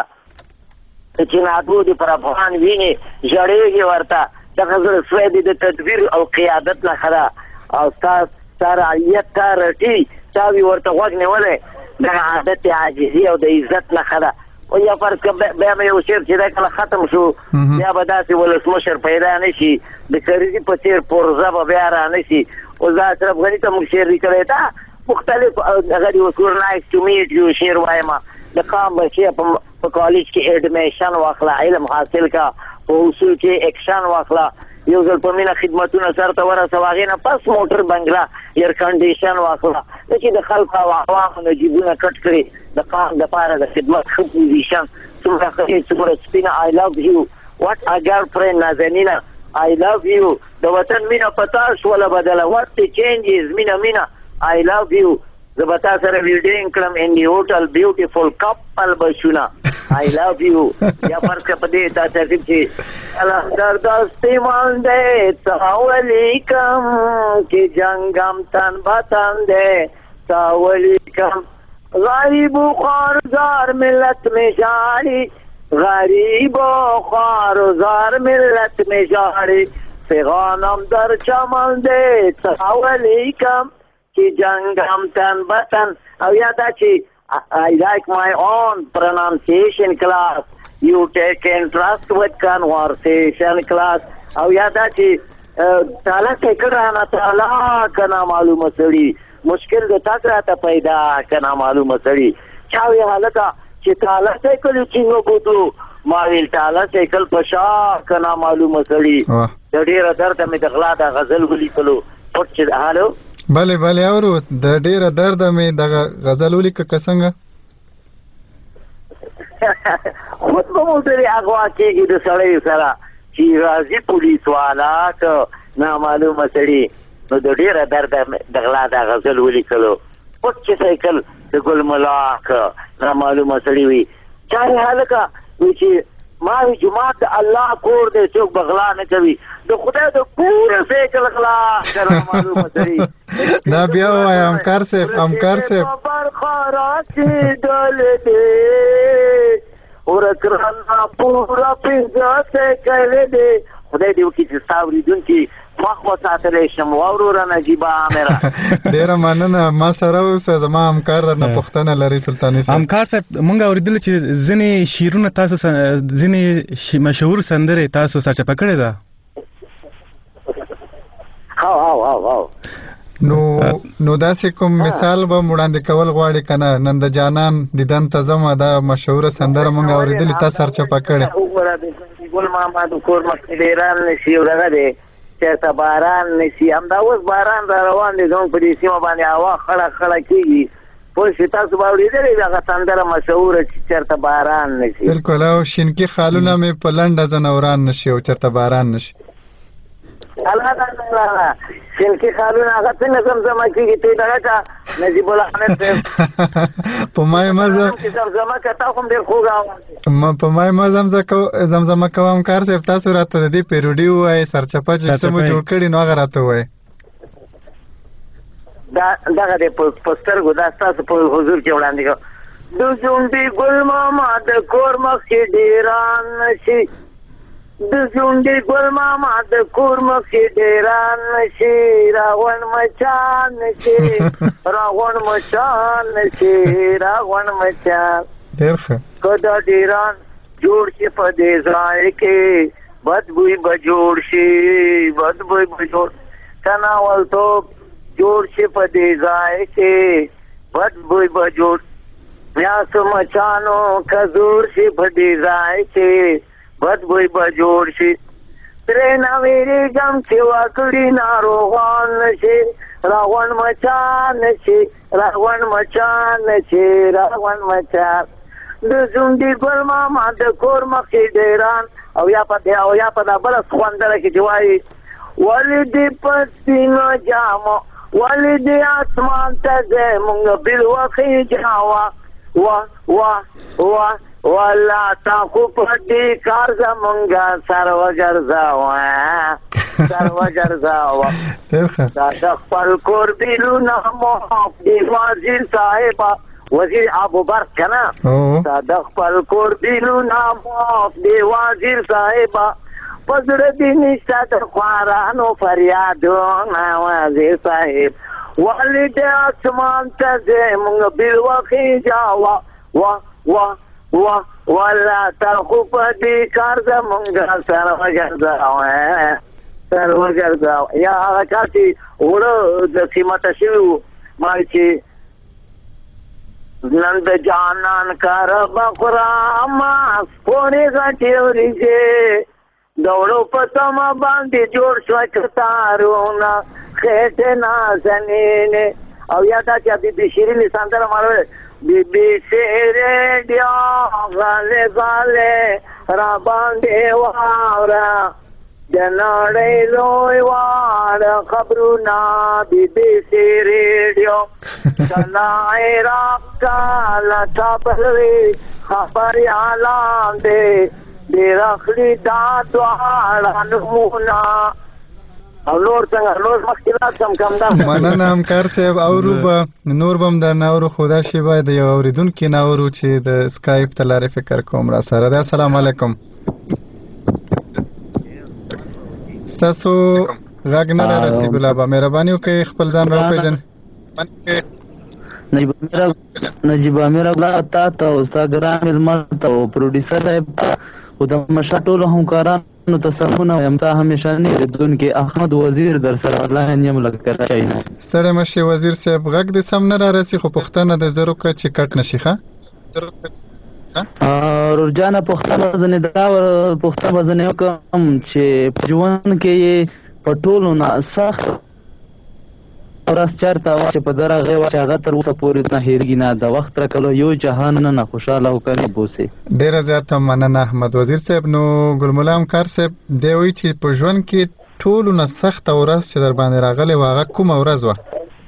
چې نادو دې پر افغان وینې ژړېږي ورته دغه زړه سوی دې د تدبیر او قیادت نښه ده او ستا رعیت تا رټي تا وي ورته غوږ نیولی دغه عادت عاجزي او د عزت نښه ده او یا فرض که بیا مې یو شعر چې دا کله ختم شو بیا به داسې ولسمشر پیدا نه شي د کرزي په څېر پرزه به بیا را نه شي اوس دا اشرف غني ته موږ شعر لیکلی دا مختلف هغه دي اوس نایس ټو میټ یو شعر وایم د قام بچی په کالج کې ایډمیشن واخله علم حاصل کا په اصول کې اکشن واخله یو ځل په مینه خدمتونه سرته ورسوه هغې نه پس موټر بنګله ایر کنډیشن واخله دا چې د خلکو او عوامو نه جیبونه کټ کړي د قام دپاره د خدمت ښه پوزیشن څومره ښه څومره سپینه آی لو یو واټ ا ګرل فرینډ نازنینه آی لو یو د وطن مینه په تا شوله بدله واټ د چینجز مینه آی لو یو زه به تا سره ویډینګ کړم ان دی هوټل بیوټیفل کپل بشونه I love you یا فرض که په دې تاسو چې در دستی مانده ساولیکم که جنگم تن بطن ده ساولیکم غریب و خارزار ملت میشاری غریب و خارزار ملت میشاری فغانم در چمن ده ساولیکم که جنگم تن بطن او یادا چی I like my own pronunciation class. You take interest with conversation class. او یادا چې تعالی ټیکړ رانه تعالی کنا معلومه سړي مشکل د تاک راته پیدا کنا معلومه سړي چا وی حالکه چې تعالی ټیکل چینو بوتو ما ویل تعالی ټیکل پشا کنا معلومه سړي د ډیره درد مې د غلا د غزل ولیکلو پټ چې هالو بله بله اورو د ډیره درد مې د غزل ولیکه څنګه خود به مو درې اغوا کېږي د سړی سره چې راځي پولیس والا که نامعلومه سړي نو د ډېره درده د غلا دا غزل ولیکلو پټ چې سایکل د ګل ملاک نامعلومه سړي وي چارې هلکه وي چې ما وي جومات د الله کور دی څوک به غلا نه کوي د خدای د پوره سایکل غلا که نامعلومه سړي دا بیا ووایه همکار صاحب برخه رسېدلې دی ورکرانه پوره پنځه سایکل دی خدای دې وکړي چې ستا اورېدونکي خوښ وساتلی شم واوروره نجیبه عامره ډېره مننه ما سره اوسه زما همکار درنه پوښتنه لري سلطاني صاحب همکار صاحب مونږ اورېدلي چې ځینې شعرونه تاسو ځینې مشهور سندرې تاسو سرچپه کړې ده نو داسې کوم مثال به وړاندې کول غواړي که نه نن د جانان دیدن ته ځمه دا مشهوره سندره مونږ اورېدلې تا سرچپه کړې ګل ماما د کور مخکې ډېران نشي او دغه دی چېرته باران نشي همدا اوس باران را روان دی زموږ په دې سیمه باندې هوا خړه خړه کېږي پوه شوې تاسو به اورېدلې دغه سندره مشهوره چې چېرته باران نشي بلکل او شینکي خالونه مې په لنډه ځنوران نشي او چېرته باران نشي الله شینکي خالونه هغه څنګه زمزمه کېږي ته دغه کا نجیب الله احمد صاحب په مای مزه زمزمه که تا خو هم ډېر خوږ په مای مزه زمزمه کوم کار صاحب تاسو راته د دې پیروډي ووایئ سرچپه چې څه مو جوړ کړي نو هغه راته ووایئ دغه دی په سترګو دا ستاسو په حضور کې وړاندې کوم د ځونډي ګل ماما د کور مخکې ډېران نشي د ځونډي ګل ماما د کور مخکې ډېران نشي راغونډ مچان نشي راغونډ مچان نشي راغونډ مچان ډېر ښه که دا ډېران جوړ شي په دې ځای کې بد بوی به جوړ شي بد بوی به جوړ تناولتوب جوړ شي په دې ځای کې بد بوی به جوړ یا څه مچانو که زور شي په دې ځای کې بد بوی به جوړ شي ترې نه وېرېږم چې وکړي ناروغان نشي راغونډ مچان نشي راغونډ مچان نشي راغونډ مچان د ځونډي ګل ماما د کور مخکې ډېران او یا په دا بله خوندره کې چې وایي ولې دې په سپینو جامو ولې دې اسمان ته ځې مونږ بلوخې جاوه والله تا خو په دې کار زمونږه سر وګرځاوه دا د خپل کور بیرونه مو د وزیر صاحبه وزیر ابوبرق که نه دا د خپل کور بیرونه مو د وزیر صاحبه په زړه دې نشته د خوارانو فریادونه وزیر صاحب ولې دې اسمان ته ځې مونږ بلوخې جاوه والله تا خو په دې کار زمونږه سر وګرځاوه یا هغه کار چې اوړه د قیمته شوي وو ما چې نن د جانان کار به خورم پوړې غټې وریجې د وړو په تمه باندې جوړ شوه کتارونه خېټې نازنینې او یا دا چې بي شیرینې سندره ماړه بی ریډیو غاله غاله را باندې واوره د نړۍ لوی واړه خبرونه بی ریډیو کله عراق کله کابل خبریالان دې ډېر اخلي دا دواړه نومونه او نور څنګه نور مخکې کم دا مننه همکار صاحب اورو به نور به هم درنه اورو خو دا شی باید د یو اورېدونکي نه اورو چې د سکایپ ته لارې فکر کوم را سره دی السلام علیکم ستاسو غږ نه را رسي ګلابه مهرباني وکړئ خپل ځان راوپېژنئ نجیب امیر تا ته او ستا ګران مېلمه ته او پروډیوسر صاحب ته خو د مشا ټولو همکارانو نو تاسو یم تا همیشه نه دونکو احمد وزیر در سره آنلاین یم لکه راځي ستړی مشي وزیر صاحب غږ د سم نه را رسي خو پښتنه د زرو ک چې کټ نشي ښه رجانه پښتنه ځنه دا پښتنه ځنه کوم چې په ژوند کې په ټولو نه سخت ورځ چرته وا چې په درغه وا چې هغه تر اوسه پورې نه هېرګي نه د وخت راکلو یو جهان نه خوشاله وکړي بوسي ډیره زیاته مننه احمد وزیر صاحب. نو ګل مولا همکار صاحب دی وی چې په ژوند کې ټولو نه سخت ورځ چې در باندې راغلی و هغه کومه ورځ وه؟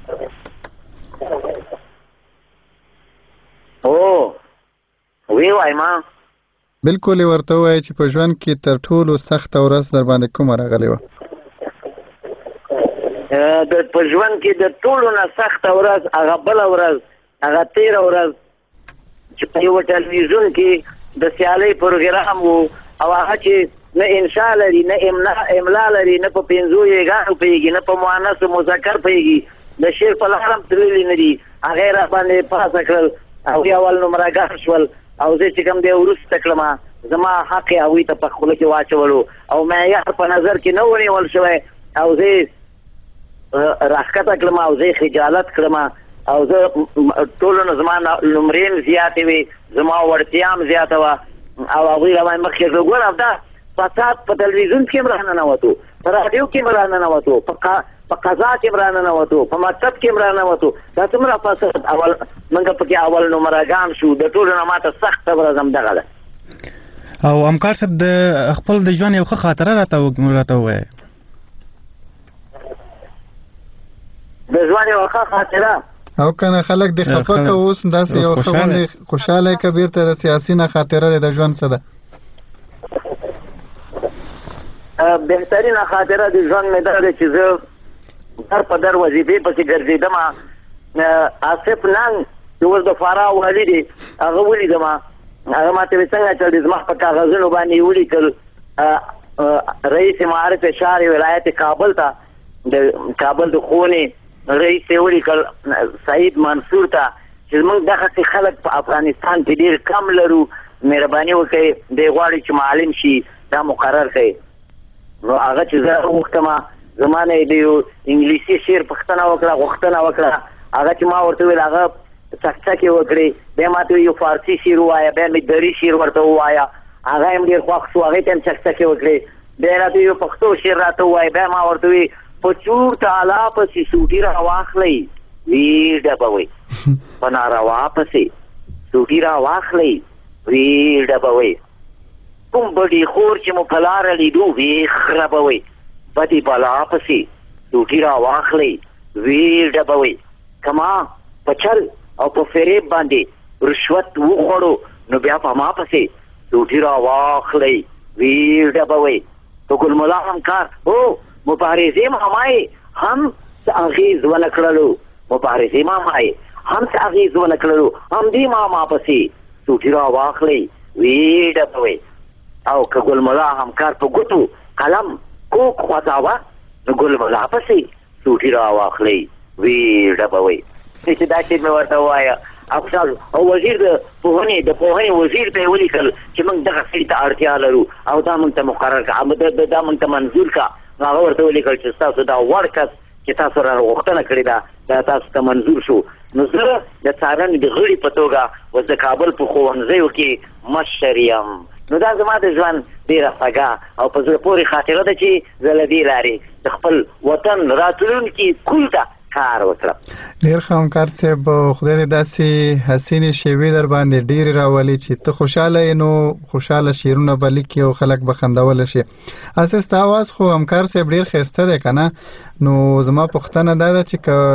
وی وایم بالکل ورته وایي چې په ژوند کې تر ټولو سخت ورځ در باندې کومه راغلی وه؟ د په ژوند کې د ټولو نه سخته ورځ هغه بله ورځ هغه تېره ورځ چې په یوه ټلویزیون کې د سیالۍ پروګرام و او هغه چې نه انشا لري نه املا لري نه په پنځو یېګانو پوهېږي نه په مؤنث مذکر پوهېږي د شعر په لاره هم تللي نه دي هغه یې را باندې پاسه کړل هغوی اول نمرګان شول او زه چې کوم دی وروسته کړم زما حق یې هغوی ته په خوله کې واچولو او معیار په نظر کې نه ونیول شوی او زه راښکته کړم او زه خجالت کړم او زه ټولو نه زما نمرې هم زیاتې وې زما وړتیا هم زیاته وه او هغوی را باندې مخکې کړه. ګوره دا فساد په تلویزیون کې هم راننوتو په راډیو کې هم راننوتو په قضا کې هم راننوتو په مکتب کې هم راننوتو دا څومره فساد اول موږ پکې اول نمرګان شو د ټولو نه ماته سخته ورځ همدغه ده. او همکار صاحب د خپل د ژوند یو ښه خاطره راته ووایه. د ژوند یو ښه خاطره او کنه خلک د خفه که اوس داسې یو ښه غوندې خوشحاله که بیرته د سیاسي نه خاطره دی د ژوند څه ده؟ بهترینه خاطره د ژوند مې دا ده چې زه در په در وظیفې پسې ګرځېدم آصف ننګ چې اوس د فارا والي دی هغه ولیدم هغه ماته ویل څنګه چل دی زما په کاغذونو باندې یې ولیکل رئیس معارف شهر ولایت کابل ته د کابل د ښوونې رئیس یې ولیکل سعید منصور ته چې موږ دغسې خلک په افغانستان کې ډېر کم لرو مهرباني وکړئ دی غواړي چې معلم شي دا مقرر کړئ. نو هغه چې زه وغوښتم زما نه یې د یو انګلیسي شعر پوښتنه وکړه غوښتنه وکړه هغه چې ما ورته وویل هغه چکچکې وکړې بیا ماته یو فارسي شعر ووایه بیا مې دري شعر ورته ووایه هغه هم ډېر خوښ شو هغې ته هم چکچکې وکړې بیا راته یو پښتو شعر راته ووایه بیا ما ورته وویل په چور تالا پسې سوټي را واخلئ وی ډبوئ په ناروا پسې سوټي را واخلئ وی ډبوئ کوم بډي خور چې مو په لاره لیدو وی خربوئ بدي بلا پسې سوټي را واخلئ وی ډبوئ کما په چل او په فریب باندې رشوت وخوړو نو بیا په ما پسې سوټي را واخلئ وی ډبوئ تو ګل مولا همکار هو مبارزې مامای هم څه اغېز ونه کړلو مبارزې مامای هم څه اغېز ونه کړلو همدې ماما پسې سوټي را واخلئ وی ډبوئ او که ګل مولا همکار په ګوتو قلم کوک خوځاوه نو ګل مولا پسې سوټي را واخلئ وی ډبوئ. چې دا شعر مې ورته ووایه او وزیر د پوهنې وزیر ته یې ولیکل چې موږ دغه سړي ته اړتیا لرو او دا موږ ته مقرر کړه دا موږ ته منظور کړه. هغه ورته ولیکل چې ستاسو دا وړ کس چې تاسو را غوښتنه کړې ده دا تاسو ته منظور شو. نو زه د څارنې د غړي په توګه اوس د کابل په ښوونځیو کې مشر یم. نو دا زما د ژوند ډېره خوږه او په زړه پورې خاطره ده چې زه له دې لارې د خپل وطن راتلونکي کول ته کار وکړم. ډېر ښه همکار صاحب خدای دې داسې حسینې شیوې در باندې ډېرې راولي چې ته خوشحاله یې نو خوشحاله شعرونه به لیکي او خلک به خندولی شي. هسې ستا اواز خو همکار صاحب ډېر ښایسته دی که نه نو زما پوښتنه دا ده چې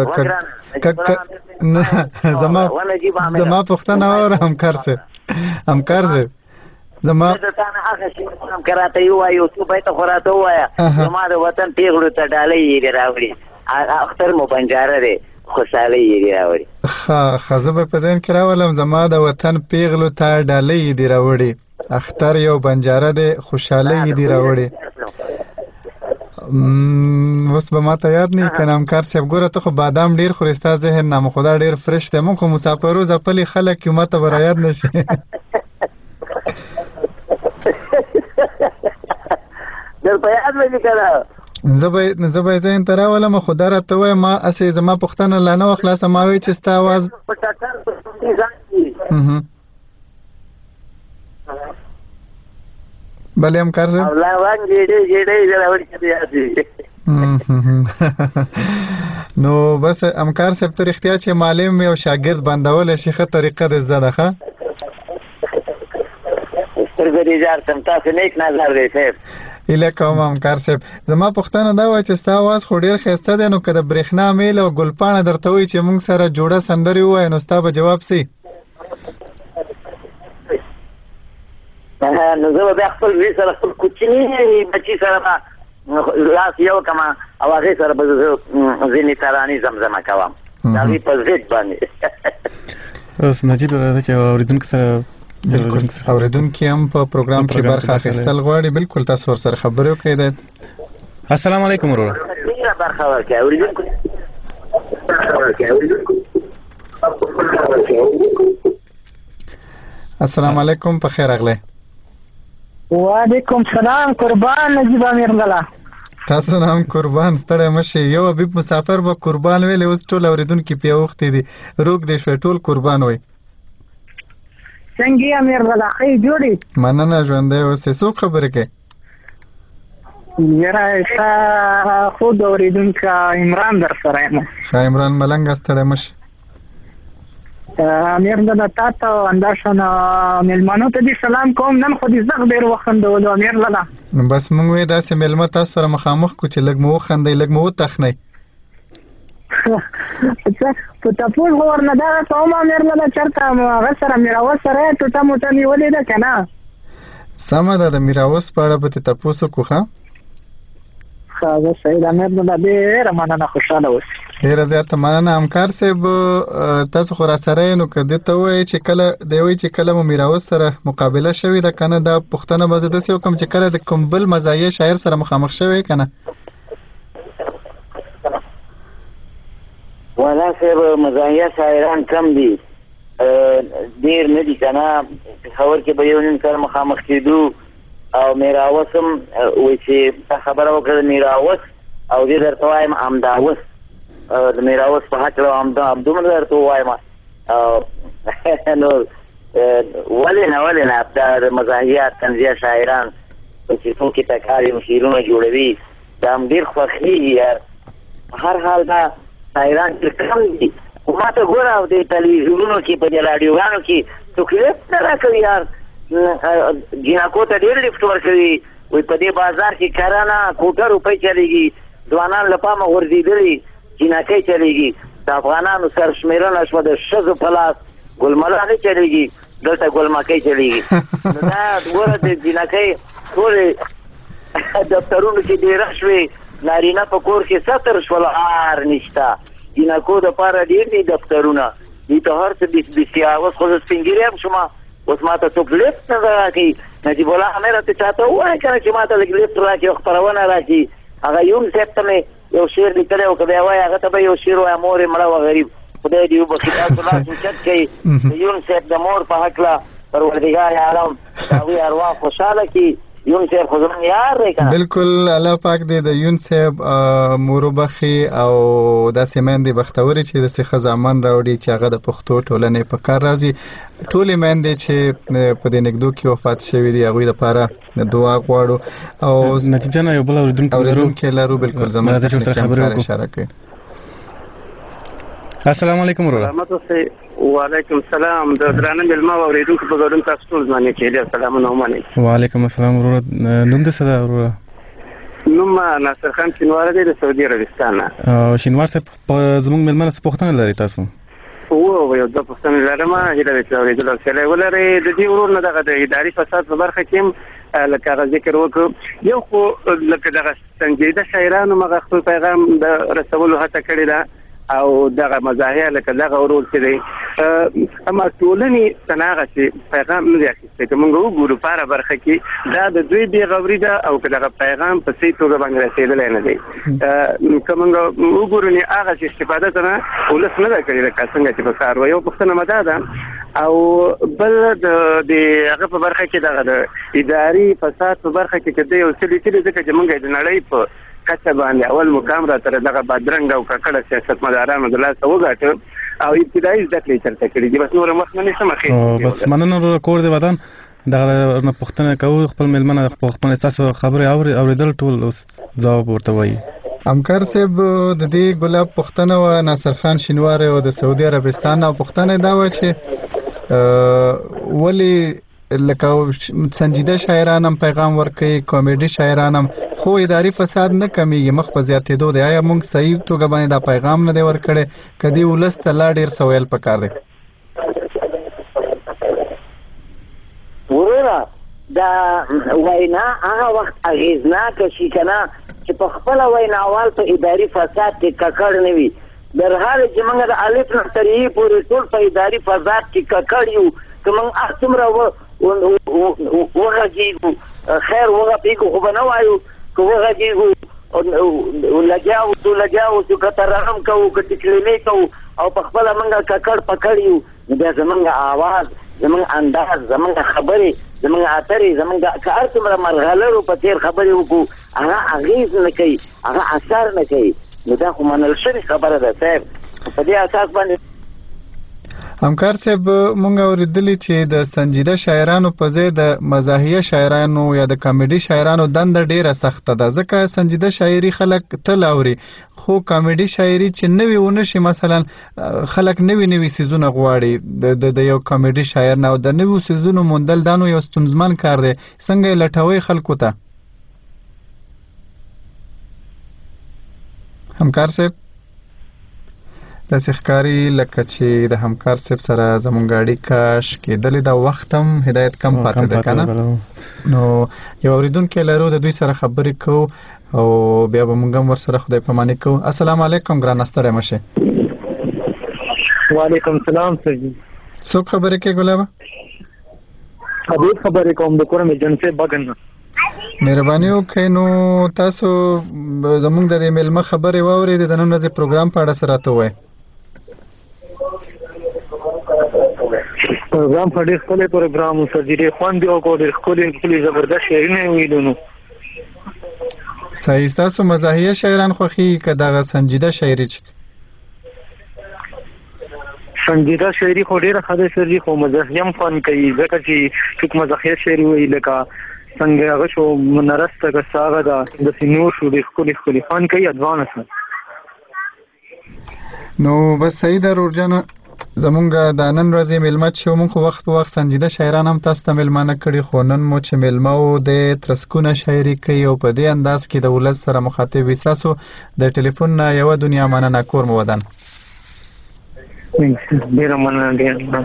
زما پوښتنه واوره همکار صاحب زما هغه شی هم کراته یو وایو څو به ته خو راته ووایه زما د وطن پیغلو ته ډالۍ یې راوړي اختر مو بنجاره دی خوشحالۍ یې راوړي. ښه زه به په ذهن کې راولم زما د وطن پیغلو ته ډالۍ یې دې راوړي اختر یو بنجاره دی خوشحالۍ یې دې راوړي. اوس به ما ته یاد نه کنه همکار صاحب ګوره ته خو بادام ډېر خورې ستا ذهن نه خدا ډېر فرش دی موږ خو مسافرو ځپلي خلک یو ما ته به را یاد نه شي. په یاد مې کړه زه به زین تر ولم خو دا راته وای ما اسې زما پښتنه لا نه خلاصه ما وی چې ستا आवाज په ټاکر په ځان بلې هم کار زه الله وان جېډې راوړي چې یاسي نو بس امکار صاحب تر اختیار چې معلم او شاګرد بندول شي ښه طریقه د زده ده سترګې جار تم تاسو نیک نظر دی صاحب اله کوم امکار صاحب زما پښتنه دا وای چې ستا आवाज خو ډیر ښایسته دی نو که د برېښنا میل او ګلپاڼه درته وای چې موږ سره جوړه سندرې ووایو نو ستا به جواب سي نو زه به خپل وی سره خپل کوچنی بچی سره لاس یو کما او هغه سره به ځینې ترانې زمزمه کوم دا وی په ضد باندې اوس نجیب راځي چې اوریدونکو سره اوریدونکو هم په پروګرام کې برخه اخیستل غواړي بالکل تاسو ور سره خبرې وکړئ السلام علیکم وروره برخه ورکړئ اوریدونکو السلام علیکم په خیر اغله وعلیکم سلام قربان نجیب امیر لالا تاسو نام قربان ستړی مشه یو حبیب مسافر به قربان ویلې اوس ټول اوریدونکو په وخت دي روک دې شو ټول قربان وي څنګه امیر لالا خې جوړي مننه ژوندې اوسې څو خبرې کې یاره تا خود اوریدونکو عمران در سره یم عمران ملنګ ستړی مشه امیر لالا تاسو انداشنه ملمنو ته دې سلام کوم نن خو دې زغ ډیر وخندول امیر لالا بس موږ وې داسې ملمه تاسو سره مخامخ کو چې لګ مو وخندې لګ مو وتخنې په تاسو ورنه دا کوم امیر لالا چرته هغه سره میراوس سره ته تاسو ته نیولې ده کنه سمه ده د میراوس په اړه به تاسو کوخه خاصه سید امیر لالا ډیر مننه خوشاله اوسئ ډیر زیات مننه امکار صاحب تاسو خو را سره نو کده ته وای چې کله دی وای چې کله مو میراوس سره مقابله شوی د کنه د پښتنه باز د سیو کوم چې کله د کومبل مزایه شاعر سره مخامخ شوی کنه ولا صاحب مزایه شاعران کم دي ډیر نه دي کنه خبر کې به یو نن سره مخامخ کېدو او میراوسم وای چې خبره وکړه میراوس او دې درته وایم امداوس د میراوس په حق له عبدالله درته وایم نو ولې نه د مزاحیات تنزیه شاعران چې څوک تکاري او شعرونه جوړوي دا هم ډېر خوښېږي هر حال دا شاعران چې کم دي خو ما ته ګوره او د تلویزیونونو کې په دې راډیوګانو کې څوک لیفټ نه راکوي یار جینکو ته ډېر لیفټ ورکوي وایي په دې بازار کې کرانه کوټه روپۍ چلېږي ځوانان له پامه غورځېدلي جینکۍ چلېږي د افغانانو سرشمېرنه شوه د ښځو په لاس ګلملا نه چلېږي دلته ګلمکۍ چلېږي نو دا ګوره د جینکۍ ټولې دفترونو کې ډېره شوې نارینه په کور کې ستر شول هار نشته جینکو دپاره ډېر دي دفترونه دوی ته هر څه بسیا اوس خو زه سپین ږیری هم شومه اوس ما ته څوک لیفټ نه راکوي نجیب الله امیر ته چاته ووایه که نه چې ما ته لږ لیفټ راکړي او خپرونه راکړي هغه یون صاحب ته مې یو شعر لیکلی او که بیا وایي هغه ته به یو شعر وایه مور یې مړه وه غریب خدای دې وبخي تاسو لاس اوچت کوي د یون صاحب د مور په هکله پروردګار عالم د هغوی ارواح خوشحاله کړي یون صاحب خو زموږ یار دی که نه بالکل الله پاک دې د یون صاحب مور وبخي او داسې میندې بختورې چې داسې ښه زامن راوړي چې هغه د پښتو ټولنې په کار راځي ټولې میندې چې په دې نږدو کې وفات شوي دي هغوی دپاره دعا غواړو او نجیب جان یو بل اورېدونکی لرو بالکل زموږ اشاره کوي السلام علیکم ورحمت الله وعلیکم السلام د درانه ملما اوریدونکو په ګډون تاسو ټول ځواني کې سلامونه ومنئ وعلیکم السلام ورور نوم دې څه ده ورور نوم ناصر خان شینوار دی د سعودي عربستان او شینوار څه زموږ ملمنه څه پوښتنه لري تاسو او یو د پښتنو لرم هیله چې اوریدل سره ولري د دې ورور نه دغه د اداري فساد په برخه کې لکه ذکر وکړو یو خو لکه دغه څنګه د شاعرانو مغه خپل پیغام د رسولو هڅه کړې ده او دغه مزاحیه لکه دغه ورول چې دی اما ټولنې تناغه چې پیغام نه دی اخیستی که موږ وګورو په هره برخه کې دا د دوی بېغوري ده او که دغه پیغام په صحیح توګه باندې رسېدلی نه دی که موږ وګورو نو هغه چې استفاده څنګه ولس نه ده کړې لکه څنګه چې په کار وه یو پوښتنه مه دا ده او بل د هغه په برخه کې دغه د اداري فساد په برخه کې که دی یو څه لیکلي ځکه چې موږ د نړۍ په کچه باندې اول مقام را تر دغه بدرنګ او ککړه سیاستمدارانو د لاسه وګاټه او ابتدایي زده کړې چرته کړي دي بس نور مخ نه نشم اخی بس مننه کور دی وطن دغه نه پوښتنه کوو خپل ملمنه خپل تاسو خبرې اوریدل ټول ځواب ورته وایي همکار صاحب د دې ګلاب پښتنه و ناصر خان شینواری او د سعودي عربستان او پښتنه دا و چې ولی لکه سنجیده شاعران هم پیغام ورکوي کامیډي شاعران هم خو اداري فساد نه کمیږي مخ په زیاتېدو دی آیا موږ صحیح توګه باندې دا پیغام نه دی ورکړی کدی ولس ته لا ډیر سوال پکار دی وروره دا وینا هغه وخت اغېزناکه شي که نه چې په خپله ویناوال په اداري فساد کې ککړ نه وي در حاله چې موږ د الف نه تر یې پورې ټول په اداري فساد کې ککړ یو که موږ هر څومره وغږېږو خیر وغږېږو خو به نه وایو که وغږېږو لګیا اوسو که ترحم کوو که ټکلمې کوو او په خپله موږ ککړ پکړ یو نو بیا زموږ آواز زموږ انداز زموږ خبرې زموږ اترې زموږ که هر څومره مرغلرو په تېر خبرې وکړو هغه اغېز نه کوي هغه اثر نه کوي نو دا خو منل شوې خبره ده صاحب په دې اساس باندې همکار صاحب مونږ اوریدلی چې د سنجیده شاعرانو په ځای د مزاحیه شاعرانو یا د کامیډي شاعرانو دنده ډیره سخته ده ځکه سنجیده شاعري خلک تل اوري خو کامیډي شاعري چې نوی ونه شي مثلا خلک نوی سیزونه غواړي د یو کامیډي شاعر نه او د نویو سیزونو موندل دانو یو ستونزمن کار دی څنګه یې لټوي خلکو ته همکار صاحب داسې ښکاري لکه چې د همکار صاحب سره زموږ اړیکه شکېدلې ده وخت هم هدایت کم پاتې ده که نه نو یو اورېدونکی لرو د دوی سره خبرې کوو او بیا به موږ هم ورسره خدای پاماني کوو السلام علیکم ګرانه ستړی مه شئ وعلیکم السلام سر جی څوک خبرې کوي ګلابه حبیب خبرې کوم د کور مې جن سے بغن مهرباني وکړئ نو تاسو زموږ د دې مېلمه خبرې واورېدې د نن ورځې پروګرام په اړه څه راته ووایئ پروګرام په ډېر ښکلی پروګرام و سر جي ډېر خوند یې وکړو ډېر ښکلي زبردست شعرونه یې ویلو نو صحیح ستاسو مزاحیه شاعران خوښېږي که دغه سنجیده شاعري چې سنجیده شاعري خو ډېره ښه ده سر جي خو مزاحیه هم خوند کوي ځکه چې څوک مزاحیه شاعري وایي لکه څنګه هغه شو منرسته کسه هغه ده داسې نور شو ډېر ښکلي خوند کوي ادوانه سره نو بس صحیح ده رورجانه زمونږ د نن ورځې مېلمه چې موږ خو وخت په وخت سنجیده شاعران هم تاسو ته مېلمانه کړي خو نن مو چې مېلمه و د ترسکونه شاعري کوي او په دې انداز کې د ولس سره مخاطب وي ستاسو د ټلیفون نه یوه دنیا مننه کور مو ودان ډېره مننه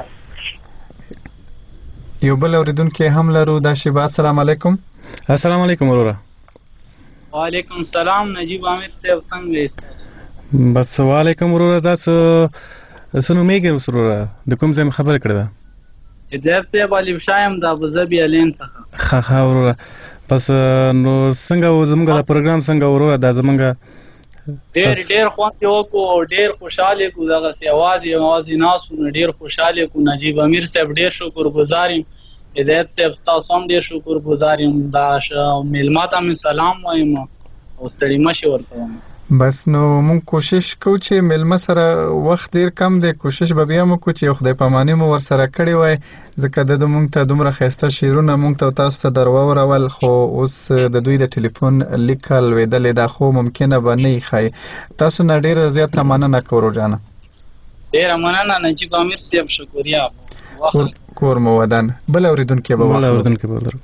یو بل اورېدونکی هم لرو دا شیبه السلام علیکم السلام علیکم وروره وعلیکم السلام نجیب عامر صاحب څنګه یې بس وعلیکم وروره تاسو څه نومېږئ وروره د کوم ځای خبره کړې ده هدایت صاحب علي شایم د ابوظبي الین څخه ښه وروره بس نو څنګه زموږ دا پروګرام څنګه وروره دا زموږ ډېر خوند یې وکړو او ډېر خوشحاله کړو دغسې یوازې ناستو نو ډېر خوشحاله کړو نجیب امیر صاحب ډېر شکرګزار یم هدایت صاحب ستاسو هم ډېر شکرګزار یم دا مېلمه ته مې سلام وایم او ستړي مه شئ ورته وایم بس نو مونږ کوشش کوو چې مېلمه سره وخت ډېر کم دی کوشش به بیا مو کوو چې یو خدای پاماني مو ورسره کړې وای ځکه د مونږ ته دومره ښایسته شعرونه مونږ ته تاسو ته در واورول خو اوس د دوی د ټلیفون لیک لوېدلې ده خو ممکنه به نه یې ښایي تاسو نه ډېره زیاته مننه کوو روجانه ډېره مننه نجیب امیر صاحب شکریه کور مو ودان بل اورېدونکی به ولرو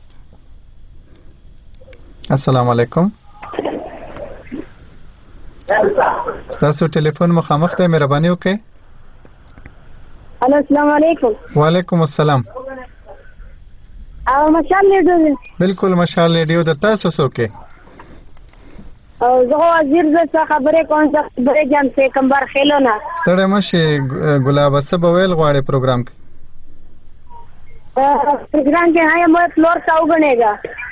السلام علیکم ستاسو ټلیفون مخامخ دی مهرباني وکړئ السلام علیکم وعلیکم السلام او مشال ریډیو بالکل مشال ریډیو د تاسو څوک او زه وزیر څه خبرې کوم څه خبرې جام سے کمبر خېلونه ستړی مشه ګلاب څه به ویل غواړي پروګرام کې پروګرام کې هاي مو فلور ساو غنېګا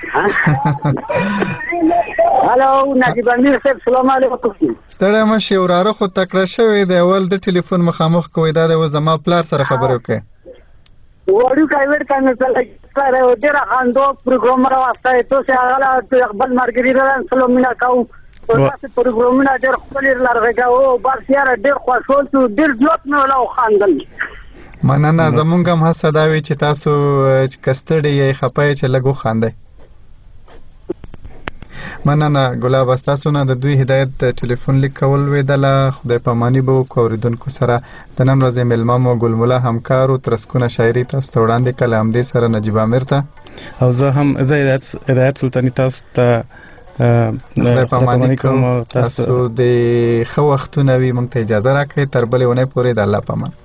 هالو نجیب امیر صاحب سلام علیکم ستړی مشه وراره خو تکړه شوی دی اول د ټلیفون مخامخ کوي دا د زما پلار سره خبرې وکړي وړو کایوډ کنه سره ډیر خاندو پروګرام راوسته ته څه هغه خپل مارګریټا سلام مینا کاو تاسو پروګرامونه ډیر خپل لارغه او بس یار ډیر خوشحال ته ډیر ځوت نه ولا خاندل مننه زمونږ هم هڅه دا وی چې تاسو کستړی یې خپای چې لګو خاندای مننه ګلاب تاسو نه د دوی هدایت ټلیفون لیک کول ویدله خدای پامانی به کوریدونکو سره د نن ورځې ملممو ګل مولا همکارو ترسکونه شاعري تاسو ته وړاندې کلام دې سره نجیب امیر ته او زه هم هدایت سلطانی تاسو ته خدای پامانی کوم تاسو د خو وختونه وي مونږ ته اجازه راکړئ تر بلې ونې پورې د الله پامان